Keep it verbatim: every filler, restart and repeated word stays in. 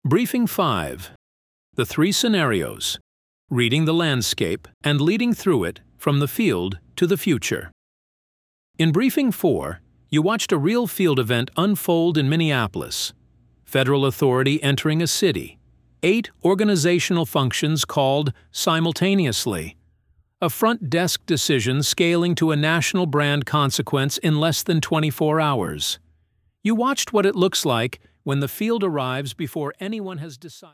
Briefing five. The three scenarios. Reading the landscape and leading through it from the field to the future. In Briefing four, you watched a real field event unfold in Minneapolis. Federal authority entering a city. Eight organizational functions called simultaneously. A front desk decision scaling to a national brand consequence in less than twenty-four hours. You watched what it looks like when the field arrives before anyone has decided.